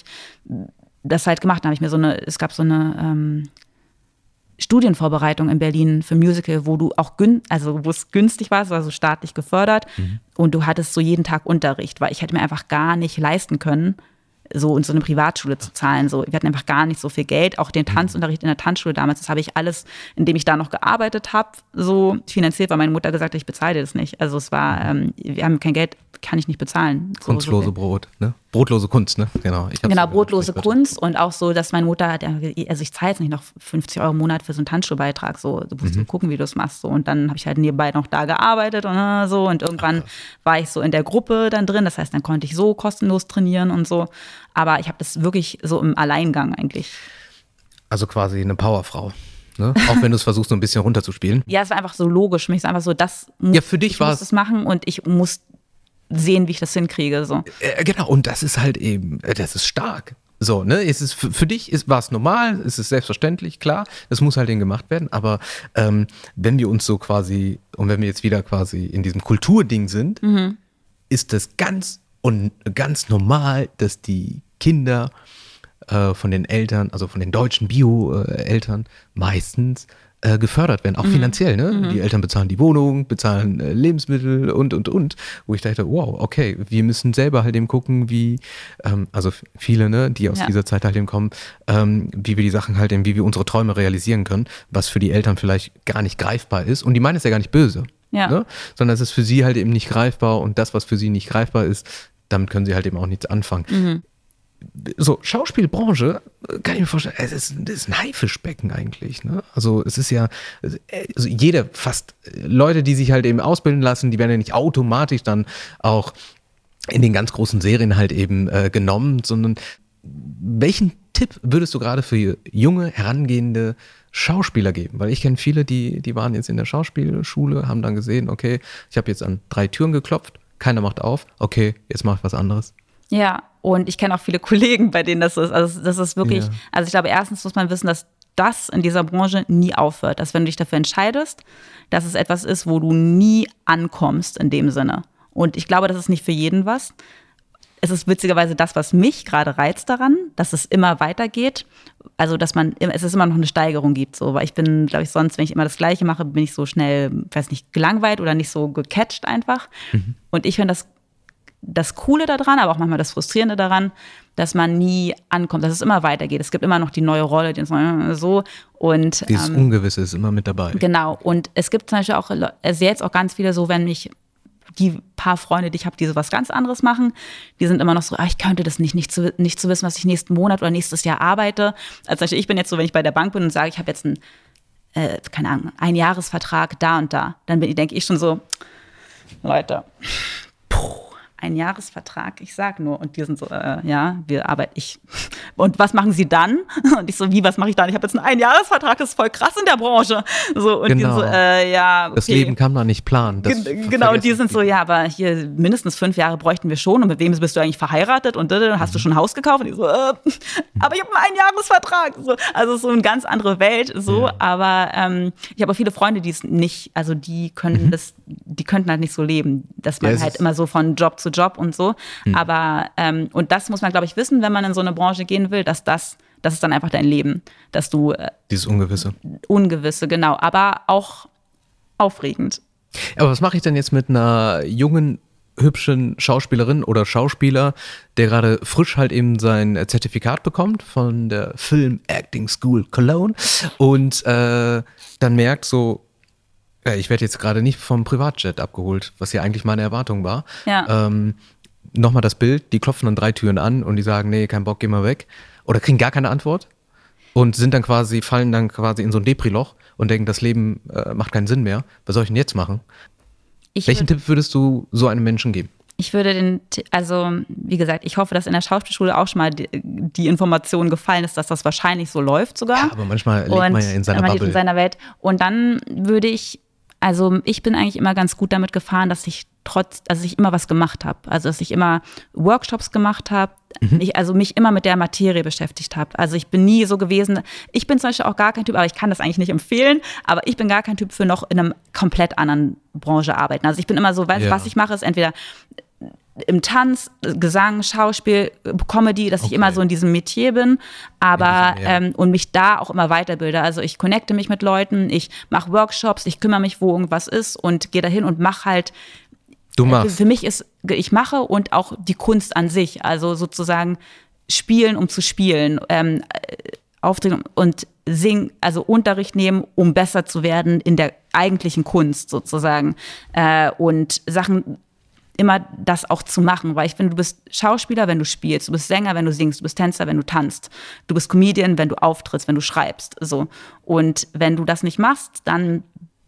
das halt gemacht. Dann habe ich mir es gab so eine Studienvorbereitung in Berlin für Musical, wo du auch wo es günstig war, es war so staatlich gefördert. Und du hattest so jeden Tag Unterricht, weil ich hätte mir einfach gar nicht leisten können, so in so eine Privatschule zu zahlen. So, wir hatten einfach gar nicht so viel Geld. Auch den Tanzunterricht in der Tanzschule damals, das habe ich alles, indem ich da noch gearbeitet habe, so finanziert, weil meine Mutter gesagt hat, ich bezahle dir das nicht. Also es war, wir haben kein Geld, kann ich nicht bezahlen. Kunstlose Brot, ne? Brotlose Kunst, ne? Genau. Genau, brotlose Kunst und auch so, dass meine Mutter hat, also ich zahle jetzt nicht noch 50 € im Monat für so einen Tanzschulbeitrag, so, du musst gucken, wie du es machst, so. Und dann habe ich halt nebenbei noch da gearbeitet und so und irgendwann war ich so in der Gruppe dann drin, das heißt, dann konnte ich so kostenlos trainieren und so, aber ich habe das wirklich so im Alleingang eigentlich. Also quasi eine Powerfrau. Ne? Auch wenn du es versuchst, so ein bisschen runterzuspielen. Ja, es war einfach so logisch, für mich ist einfach so, für dich ich muss das machen und ich muss sehen, wie ich das hinkriege. So. Genau, und das ist halt eben, das ist stark. So, ne, für dich war es normal, es ist selbstverständlich, klar, es muss halt eben gemacht werden, aber wenn wir uns so quasi, und wenn wir jetzt wieder quasi in diesem Kulturding sind, ist das ganz normal, dass die Kinder von den Eltern, also von den deutschen Bio-Eltern meistens gefördert werden, auch finanziell, ne? Die Eltern bezahlen die Wohnung, bezahlen Lebensmittel und. Wo ich dachte, wow, okay, wir müssen selber halt eben gucken, wie, also viele, ne, die aus dieser Zeit halt eben kommen, wie wir die Sachen halt eben, wie wir unsere Träume realisieren können, was für die Eltern vielleicht gar nicht greifbar ist. Und die meinen es ja gar nicht böse, ne? Sondern es ist für sie halt eben nicht greifbar und das, was für sie nicht greifbar ist, damit können sie halt eben auch nichts anfangen. So, Schauspielbranche, kann ich mir vorstellen, das ist ein Haifischbecken eigentlich, ne? Also es ist ja, also fast Leute, die sich halt eben ausbilden lassen, die werden ja nicht automatisch dann auch in den ganz großen Serien halt eben genommen, sondern welchen Tipp würdest du gerade für junge, herangehende Schauspieler geben? Weil ich kenne viele, die waren jetzt in der Schauspielschule, haben dann gesehen, okay, ich habe jetzt an 3 Türen geklopft, keiner macht auf, okay, jetzt mache ich was anderes. Ja, und ich kenne auch viele Kollegen, bei denen das so ist. Also das ist wirklich, also ich glaube, erstens muss man wissen, dass das in dieser Branche nie aufhört. Dass wenn du dich dafür entscheidest, dass es etwas ist, wo du nie ankommst in dem Sinne. Und ich glaube, das ist nicht für jeden was. Es ist witzigerweise das, was mich gerade reizt daran, dass es immer weitergeht. Also, dass es immer noch eine Steigerung gibt. So. Weil ich bin, glaube ich, sonst, wenn ich immer das Gleiche mache, bin ich so schnell, weiß nicht, gelangweilt oder nicht so gecatcht einfach. Und ich finde das Coole daran, aber auch manchmal das Frustrierende daran, dass man nie ankommt, dass es immer weitergeht. Es gibt immer noch die neue Rolle, so. Und dieses Ungewisse ist immer mit dabei. Genau. Und es gibt zum Beispiel auch, jetzt auch ganz viele so, wenn mich die paar Freunde, die ich habe, die so was ganz anderes machen, die sind immer noch so, ich könnte das nicht zu wissen, was ich nächsten Monat oder nächstes Jahr arbeite. Also ich bin jetzt so, wenn ich bei der Bank bin und sage, ich habe jetzt einen, keine Ahnung, einen Jahresvertrag da und da, dann denke ich schon so, Leute, ein Jahresvertrag, ich sag nur. Und die sind so, wir arbeiten, und was machen Sie dann? Und ich so, was mache ich dann? Ich habe jetzt einen Einjahresvertrag, das ist voll krass in der Branche. So, und genau. Die so, okay. Das Leben kann man nicht planen. Genau, und die sind so, aber hier mindestens 5 Jahre bräuchten wir schon. Und mit wem bist du eigentlich verheiratet? Und hast du schon ein Haus gekauft? Und ich so, aber ich habe einen Einjahresvertrag. So, also so eine ganz andere Welt. So, aber ich habe auch viele Freunde, die es nicht, also die können die könnten halt nicht so leben, dass man halt immer so von Job zu Job und so. Aber und das muss man, glaube ich, wissen, wenn man in so eine Branche gehen will, dass das ist dann einfach dein Leben, dass du dieses Ungewisse, genau, aber auch aufregend. Aber was mache ich denn jetzt mit einer jungen hübschen Schauspielerin oder Schauspieler, der gerade frisch halt eben sein Zertifikat bekommt von der Film Acting School Cologne und dann merkt so, ich werde jetzt gerade nicht vom Privatjet abgeholt, was ja eigentlich meine Erwartung war. Ja. Nochmal das Bild, die klopfen an 3 Türen an und die sagen, nee, kein Bock, geh mal weg. Oder kriegen gar keine Antwort und fallen dann quasi in so ein Depri-Loch und denken, das Leben macht keinen Sinn mehr. Was soll ich denn jetzt machen? Welchen Tipp würdest du so einem Menschen geben? Ich würde wie gesagt, ich hoffe, dass in der Schauspielschule auch schon mal die Information gefallen ist, dass das wahrscheinlich so läuft sogar. Ja, aber manchmal lebt man ja in seiner Bubble. In seiner Welt. Und dann würde ich bin eigentlich immer ganz gut damit gefahren, dass ich immer was gemacht habe. Also, dass ich immer Workshops gemacht habe, mich immer mit der Materie beschäftigt habe. Also, ich bin nie so gewesen, ich bin zum Beispiel auch gar kein Typ, aber ich kann das eigentlich nicht empfehlen, aber ich bin gar kein Typ für noch in einem komplett anderen Branche arbeiten. Also, ich bin immer so, was ich mache, ist entweder im Tanz, Gesang, Schauspiel, Comedy, dass ich immer so in diesem Metier bin, aber und mich da auch immer weiterbilde. Also ich connecte mich mit Leuten, ich mache Workshops, ich kümmere mich, wo irgendwas ist und gehe dahin und mache halt. Für mich ich mache und auch die Kunst an sich, also sozusagen spielen, um zu spielen, auftreten und singen, also Unterricht nehmen, um besser zu werden in der eigentlichen Kunst sozusagen und Sachen immer das auch zu machen, weil ich finde, du bist Schauspieler, wenn du spielst, du bist Sänger, wenn du singst, du bist Tänzer, wenn du tanzt, du bist Comedian, wenn du auftrittst, wenn du schreibst, so. Und wenn du das nicht machst, dann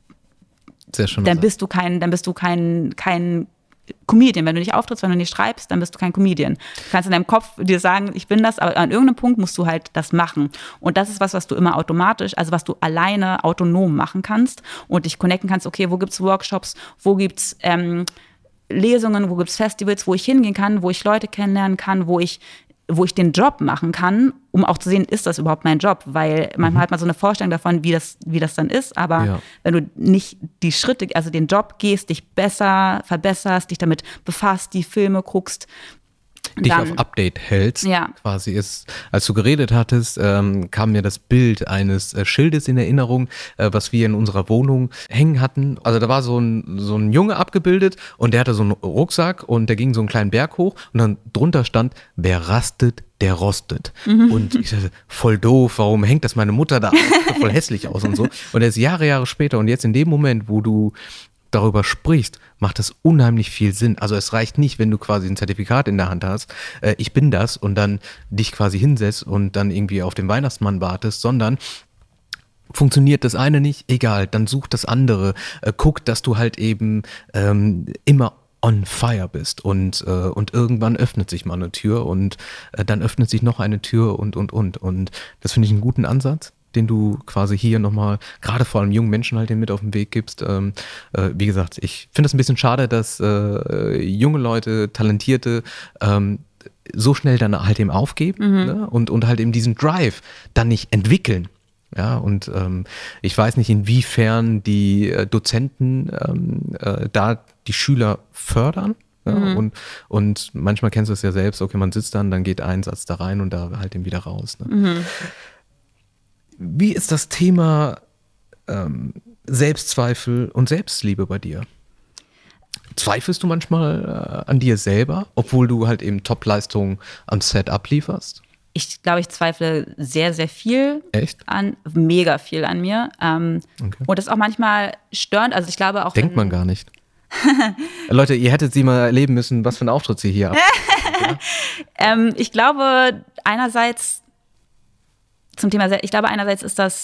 bist du kein Comedian. Wenn du nicht auftrittst, wenn du nicht schreibst, dann bist du kein Comedian. Du kannst in deinem Kopf dir sagen, ich bin das, aber an irgendeinem Punkt musst du halt das machen. Und das ist was du immer automatisch, also was du alleine autonom machen kannst und dich connecten kannst, okay, wo gibt's Workshops, wo gibt's Lesungen, wo gibt's Festivals, wo ich hingehen kann, wo ich Leute kennenlernen kann, wo ich den Job machen kann, um auch zu sehen, ist das überhaupt mein Job? Weil manchmal hat man so eine Vorstellung davon, wie das dann ist, aber wenn du nicht die Schritte, also den Job gehst, dich besser verbesserst, dich damit befasst, die Filme guckst, dich auf Update hältst, quasi ist, als du geredet hattest, kam mir das Bild eines Schildes in Erinnerung, was wir in unserer Wohnung hängen hatten. Also da war so ein Junge abgebildet und der hatte so einen Rucksack und der ging so einen kleinen Berg hoch und dann drunter stand, wer rastet, der rostet. Und ich dachte, voll doof, warum hängt das meine Mutter da? Das sieht voll hässlich aus und so. Und er ist Jahre später und jetzt in dem Moment, wo du darüber sprichst, macht das unheimlich viel Sinn. Also es reicht nicht, wenn du quasi ein Zertifikat in der Hand hast, ich bin das und dann dich quasi hinsetzt und dann irgendwie auf den Weihnachtsmann wartest, sondern funktioniert das eine nicht, egal, dann such das andere, guck, dass du halt eben immer on fire bist und irgendwann öffnet sich mal eine Tür und dann öffnet sich noch eine Tür und das finde ich einen guten Ansatz, den du quasi hier nochmal, gerade vor allem jungen Menschen halt mit auf den Weg gibst. Wie gesagt, ich finde es ein bisschen schade, dass junge Leute, Talentierte so schnell dann halt eben aufgeben ne? und halt eben diesen Drive dann nicht entwickeln. Ja, und ich weiß nicht, inwiefern die Dozenten da die Schüler fördern. Ja, und manchmal kennst du es ja selbst, okay, man sitzt dann geht ein Satz da rein und da halt eben wieder raus. Ne? Wie ist das Thema Selbstzweifel und Selbstliebe bei dir? Zweifelst du manchmal an dir selber, obwohl du halt eben Top-Leistungen am Set ablieferst? Ich glaube, ich zweifle sehr, sehr viel mega viel an mir. Okay. Und das ist auch manchmal störend. Also ich glaube auch. Denkt man gar nicht. Leute, ihr hättet sie mal erleben müssen, was für einen Auftritt sie hier habt. Ich glaube, einerseits ist das,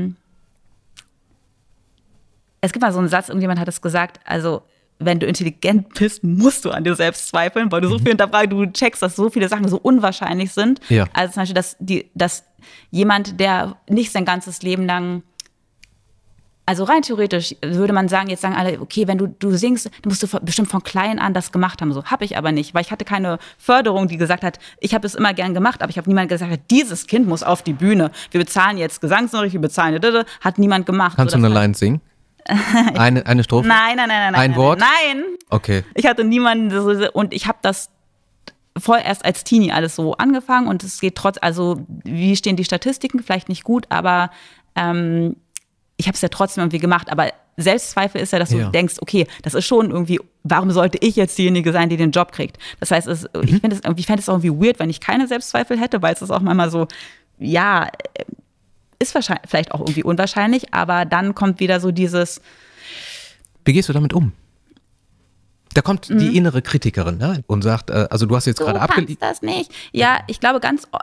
es gibt mal so einen Satz, irgendjemand hat es gesagt, also wenn du intelligent bist, musst du an dir selbst zweifeln, weil du so viel hinterfragst, du checkst, dass so viele Sachen so unwahrscheinlich sind. Ja. Also zum Beispiel, dass jemand, der nicht sein ganzes Leben lang, also rein theoretisch würde man sagen, jetzt sagen alle, okay, wenn du singst, dann musst du bestimmt von klein an das gemacht haben. So habe ich aber nicht, weil ich hatte keine Förderung, die gesagt hat, ich habe es immer gern gemacht, aber ich habe niemand gesagt, dieses Kind muss auf die Bühne. Wir bezahlen jetzt Gesangsunterricht, wir bezahlen, hat niemand gemacht. Kannst du eine Line singen? Eine Strophe? Nein. Ein Wort? Nein. Okay. Ich hatte niemanden und ich habe das vorerst als Teenie alles so angefangen und es geht also wie stehen die Statistiken? Vielleicht nicht gut, aber ich habe es ja trotzdem irgendwie gemacht. Aber Selbstzweifel ist ja, dass du denkst, okay, das ist schon irgendwie, warum sollte ich jetzt diejenige sein, die den Job kriegt? Das heißt, ich fände es auch irgendwie weird, wenn ich keine Selbstzweifel hätte, weil es ist auch manchmal so, ja, ist wahrscheinlich, vielleicht auch irgendwie unwahrscheinlich, aber dann kommt wieder so dieses. Wie gehst du damit um? Da kommt die innere Kritikerin, ne, und sagt, also du hast jetzt gerade abgelehnt. Das nicht. Ja, ich glaube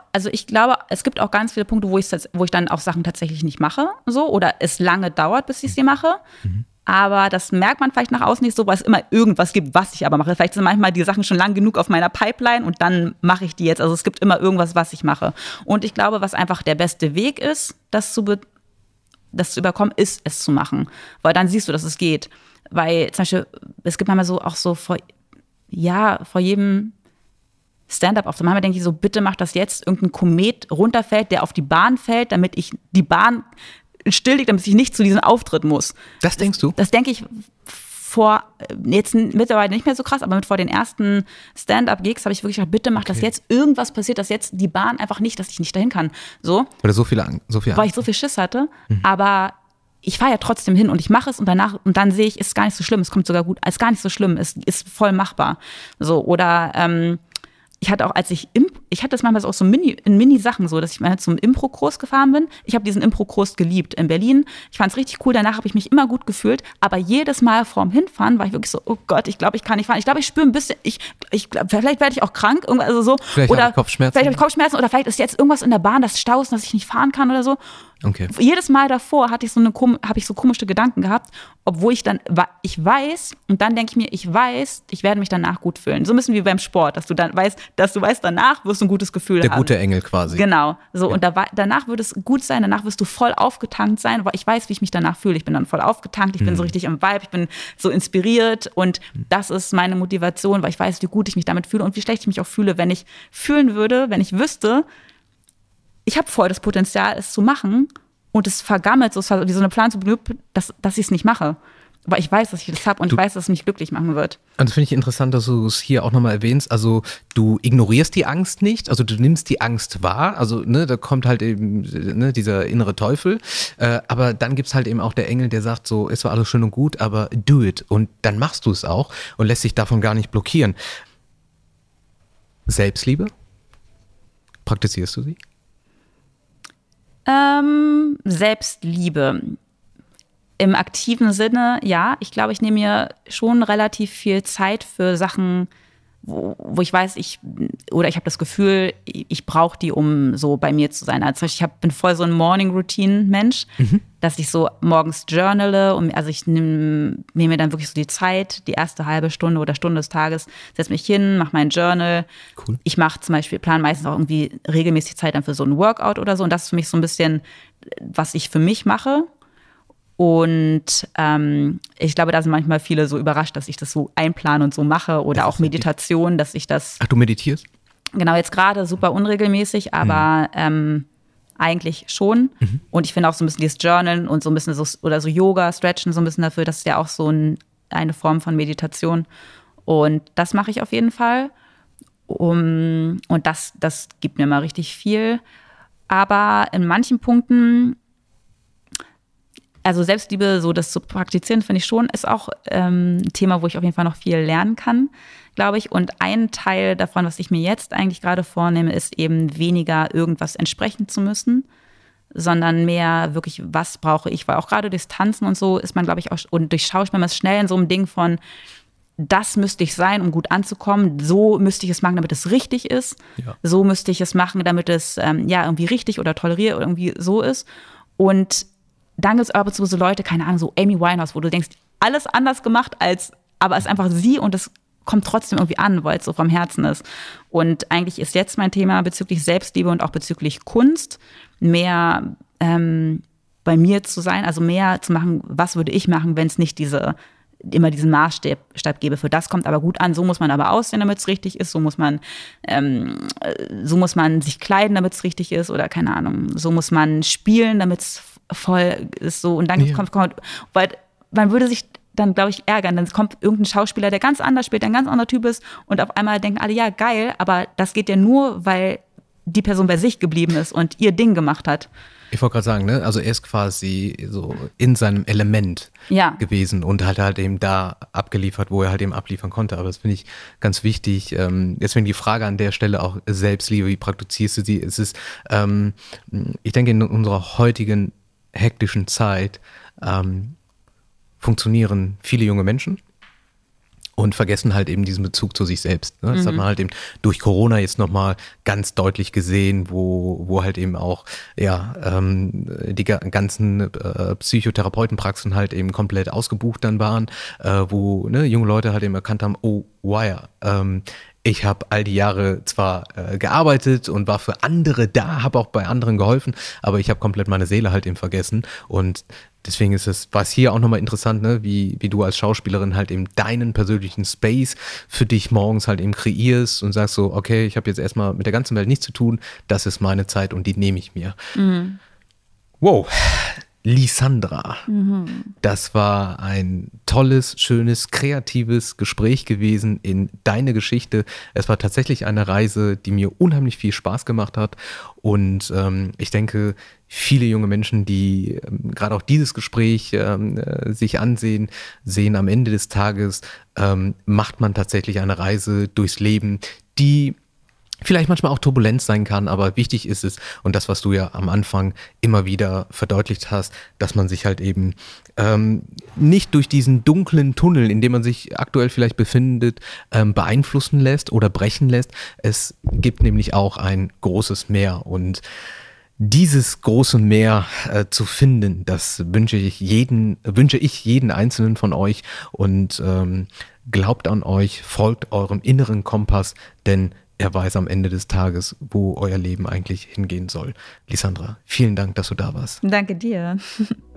es gibt auch ganz viele Punkte, wo ich dann auch Sachen tatsächlich nicht mache, so, oder es lange dauert, bis ich sie mache. Aber das merkt man vielleicht nach außen nicht so, weil es immer irgendwas gibt, was ich aber mache. Vielleicht sind manchmal die Sachen schon lang genug auf meiner Pipeline und dann mache ich die jetzt. Also es gibt immer irgendwas, was ich mache. Und ich glaube, was einfach der beste Weg ist, das zu überkommen, ist es zu machen. Weil dann siehst du, dass es geht. Weil zum Beispiel, es gibt manchmal so auch so vor jedem Stand-up auf manchmal denke ich so, bitte mach das jetzt, irgendein Komet runterfällt, der auf die Bahn fällt, damit ich die Bahn still liegt, damit ich nicht zu diesem Auftritt muss. Das denkst du? Das denke ich vor, jetzt mittlerweile nicht mehr so krass, aber vor den ersten Stand-up-Gigs habe ich wirklich gedacht, bitte mach das jetzt, irgendwas passiert, dass jetzt die Bahn einfach nicht, dass ich nicht dahin kann. So. Oder so viel Angst. Weil ich so viel Schiss hatte, aber ich fahre ja trotzdem hin und ich mache es und dann sehe ich, ist gar nicht so schlimm, es kommt sogar gut, ist gar nicht so schlimm, es ist voll machbar. So, oder ich hatte auch, ich hatte das manchmal auch so in Mini-Sachen so, dass ich mal zum Impro-Kurs gefahren bin. Ich habe diesen Impro-Kurs geliebt in Berlin. Ich fand es richtig cool, danach habe ich mich immer gut gefühlt. Aber jedes Mal vorm Hinfahren war ich wirklich so, oh Gott, ich glaube, ich kann nicht fahren. Ich glaube, ich spüre ein bisschen, vielleicht werde ich auch krank. Also so. Vielleicht habe ich Kopfschmerzen. Vielleicht habe ich Kopfschmerzen oder vielleicht ist jetzt irgendwas in der Bahn, das Stau ist, dass ich nicht fahren kann oder so. Okay. Jedes Mal davor habe ich so komische Gedanken gehabt, obwohl ich weiß, und dann denke ich mir, ich werde mich danach gut fühlen. So ein bisschen wie beim Sport, dass du weißt, danach wirst du ein gutes Gefühl haben. Der gute Engel quasi. Genau. So, und danach wird es gut sein, danach wirst du voll aufgetankt sein, weil ich weiß, wie ich mich danach fühle. Ich bin dann voll aufgetankt, ich bin so richtig im Vibe, ich bin so inspiriert und das ist meine Motivation, weil ich weiß, wie gut ich mich damit fühle und wie schlecht ich mich auch fühle, wenn ich wüsste, ich habe voll das Potenzial, es zu machen und es vergammelt, so wie so eine Plan zu benutzen, dass ich es nicht mache. Weil ich weiß, dass ich das habe und ich weiß, dass es mich glücklich machen wird. Und das finde ich interessant, dass du es hier auch nochmal erwähnst. Also du ignorierst die Angst nicht, also du nimmst die Angst wahr. Also da kommt halt eben dieser innere Teufel. Aber dann gibt es halt eben auch der Engel, der sagt so, es war alles schön und gut, aber do it. Und dann machst du es auch und lässt dich davon gar nicht blockieren. Selbstliebe? Praktizierst du sie? Selbstliebe. Im aktiven Sinne, ja. Ich glaube, ich nehme mir schon relativ viel Zeit für Sachen, wo ich weiß, ich habe das Gefühl, ich brauche die, um so bei mir zu sein. Also ich bin voll so ein Morning-Routine-Mensch, dass ich so morgens journale. Also ich nehme mir dann wirklich so die Zeit, die erste halbe Stunde oder Stunde des Tages, setze mich hin, mache mein Journal. Cool. Ich plan meistens auch irgendwie regelmäßig Zeit dann für so ein Workout oder so. Und das ist für mich so ein bisschen, was ich für mich mache. Und ich glaube, da sind manchmal viele so überrascht, dass ich das so einplane und so mache. Oder auch Meditation, dass ich das. Ach, du meditierst? Genau, jetzt gerade super unregelmäßig, aber eigentlich schon. Und ich finde auch so ein bisschen dieses Journalen und so ein bisschen so Yoga, Stretchen, so ein bisschen dafür, das ist ja auch so eine Form von Meditation. Und das mache ich auf jeden Fall. Und das gibt mir mal richtig viel. Aber in manchen Punkten. Also Selbstliebe, so das zu praktizieren, finde ich schon, ist auch ein Thema, wo ich auf jeden Fall noch viel lernen kann, glaube ich. Und ein Teil davon, was ich mir jetzt eigentlich gerade vornehme, ist eben weniger irgendwas entsprechen zu müssen, sondern mehr wirklich, was brauche ich? Weil auch gerade durchs Tanzen und so ist man, glaube ich, auch, und durch Schauspiel, man ist schnell in so einem Ding von, das müsste ich sein, um gut anzukommen. So müsste ich es machen, damit es richtig ist. Ja. So müsste ich es machen, damit es irgendwie richtig oder toleriert oder irgendwie so ist. Und dann gibt es aber so Leute, keine Ahnung, so Amy Winehouse, wo du denkst, alles anders gemacht aber es ist einfach sie und es kommt trotzdem irgendwie an, weil es so vom Herzen ist. Und eigentlich ist jetzt mein Thema bezüglich Selbstliebe und auch bezüglich Kunst mehr bei mir zu sein, also mehr zu machen, was würde ich machen, wenn es nicht immer diesen Maßstab gäbe. Für das kommt aber gut an, so muss man aber aussehen, damit es richtig ist, so muss man sich kleiden, damit es richtig ist oder keine Ahnung, so muss man spielen, damit es voll ist so und dann kommt, weil man würde sich dann, glaube ich, ärgern, dann kommt irgendein Schauspieler, der ganz anders spielt, der ein ganz anderer Typ ist und auf einmal denken alle, ja, geil, aber das geht ja nur, weil die Person bei sich geblieben ist und ihr Ding gemacht hat. Ich wollte gerade sagen, ne? Also er ist quasi so in seinem Element gewesen und hat halt eben da abgeliefert, wo er halt eben abliefern konnte. Aber das finde ich ganz wichtig. Deswegen die Frage an der Stelle auch Selbstliebe, wie praktizierst du sie? Es ist, ich denke, in unserer heutigen hektischen Zeit funktionieren viele junge Menschen und vergessen halt eben diesen Bezug zu sich selbst. Ne? Das hat man halt eben durch Corona jetzt nochmal ganz deutlich gesehen, wo halt eben auch die ganzen Psychotherapeutenpraxen halt eben komplett ausgebucht dann waren, wo junge Leute halt eben erkannt haben, oh, wow, ich habe all die Jahre zwar gearbeitet und war für andere da, habe auch bei anderen geholfen, aber ich habe komplett meine Seele halt eben vergessen und deswegen war es hier auch nochmal interessant, ne, wie du als Schauspielerin halt eben deinen persönlichen Space für dich morgens halt eben kreierst und sagst so, okay, ich habe jetzt erstmal mit der ganzen Welt nichts zu tun, das ist meine Zeit und die nehme ich mir. Wow, Lisandra, das war ein tolles, schönes, kreatives Gespräch gewesen in deine Geschichte. Es war tatsächlich eine Reise, die mir unheimlich viel Spaß gemacht hat und ich denke, viele junge Menschen, die gerade auch dieses Gespräch sich ansehen, sehen am Ende des Tages, macht man tatsächlich eine Reise durchs Leben, die vielleicht manchmal auch turbulent sein kann, aber wichtig ist es, und das, was du ja am Anfang immer wieder verdeutlicht hast, dass man sich halt eben nicht durch diesen dunklen Tunnel, in dem man sich aktuell vielleicht befindet, beeinflussen lässt oder brechen lässt. Es gibt nämlich auch ein großes Meer und dieses große Meer zu finden, das wünsche ich jeden Einzelnen von euch und glaubt an euch, folgt eurem inneren Kompass, denn er weiß am Ende des Tages, wo euer Leben eigentlich hingehen soll. Lisandra, vielen Dank, dass du da warst. Danke dir.